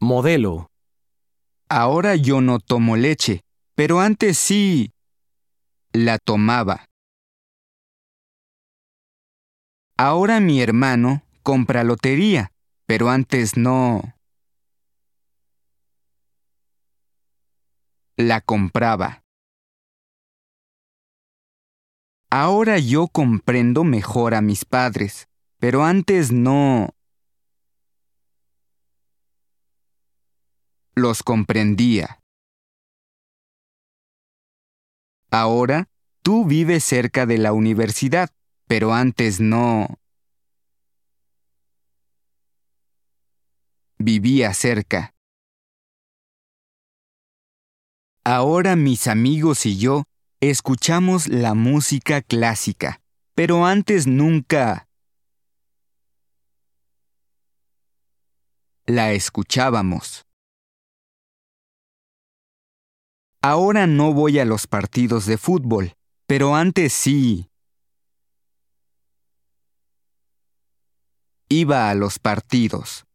Modelo. Ahora yo no tomo leche, pero antes sí la tomaba. Ahora mi hermano compra lotería, pero antes no la compraba. Ahora yo comprendo mejor a mis padres, pero antes no los comprendía. Ahora tú vives cerca de la universidad, pero antes no vivía cerca. Ahora mis amigos y yo escuchamos la música clásica, pero antes nunca la escuchábamos. Ahora no voy a los partidos de fútbol, pero antes sí iba a los partidos.